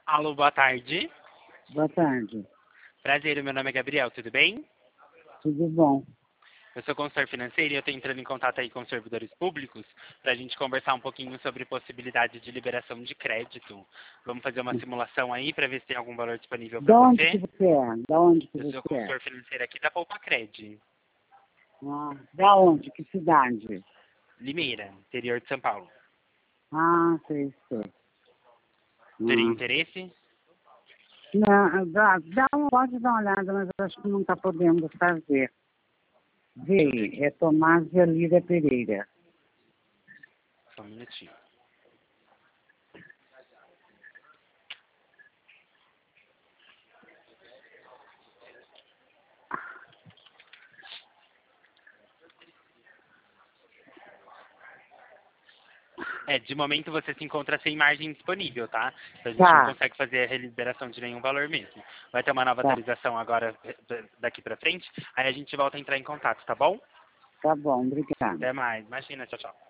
Alô, boa tarde. Boa tarde. Prazer, meu nome é Gabriel, tudo bem? Tudo bom? Eu sou consultor financeiro e eu estou entrando em contato aí com os servidores públicos para a gente conversar um pouquinho sobre possibilidade de liberação de crédito. Vamos fazer uma simulação aí para ver se tem algum valor disponível para Da onde que você. você é? Da onde que Eu sou você é? consultor financeiro aqui da Poupa-Cred, Ah, da onde? Que cidade? Limeira, interior de São Paulo. Ah, sei. Teria Ah. interesse? Não, pode dar uma olhada, mas eu acho que não está podendo fazer. Vê aí, é Tomás de Alíria Pereira. Só um minutinho. De momento você se encontra sem margem disponível, tá? Então a gente não Tá, consegue fazer a reliberação de nenhum valor mesmo. Vai ter uma nova tá, atualização agora daqui pra frente, aí a gente volta a entrar em contato, tá bom? tá bom, obrigada. Até mais. Imagina, tchau, tchau.